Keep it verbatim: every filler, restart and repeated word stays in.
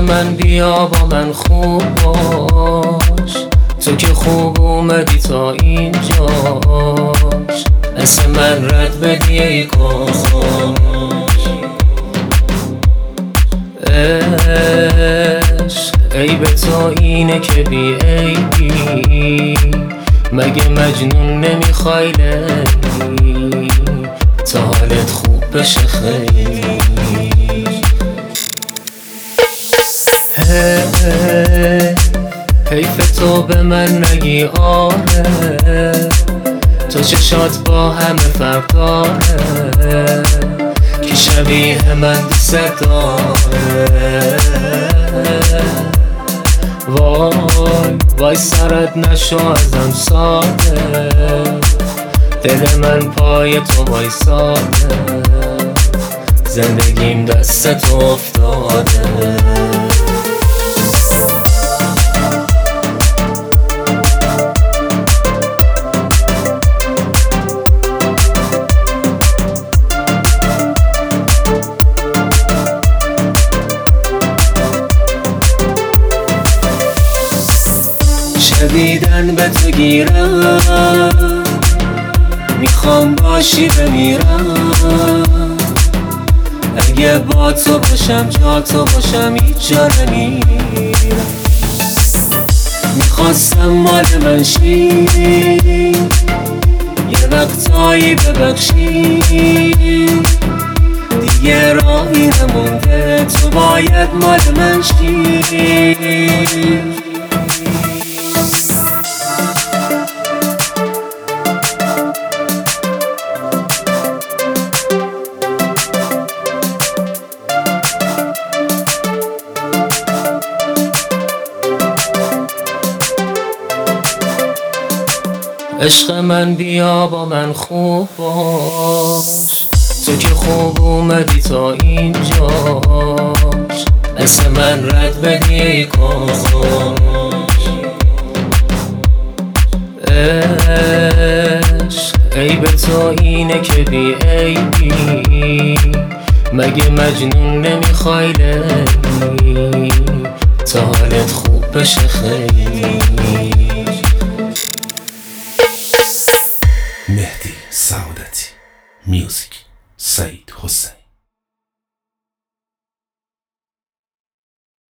من بیا با من خوب باش، تو که خوب اومدی تا اینجاش، اسم من رد بدی ای کاش. عشق عیب تو اینه که بی عیبی، مگه مجنون نمیخوای لیلی، تا حالت خوب بشه خیلی. حیف تو به من نگی آره، تو چشات با همه فرق داره، که شبیه من دوست داره. وای وای سرت نشو ازم ساده، دل من پای تو وای ساده، زندگیم دست تو افتاده. شدیدن به تو گیرم، میخوام باشی بمیرم، اگه با تو باشم جا تو باشم هیچ جا نمیرم. میخواستم مال من شی، یه وقتایی ببخشی، دیگه راهی نمونده تو باید مال من شی. عشق من بیا با من خوب باش، تو که خوب اومدی تا اینجاش، اسم من رد بدی ای کاش. عشق عیب تو اینه که بی عیبی، مگه مجنون نمیخوای لیلی، تا حالت خوب بشه خیلی.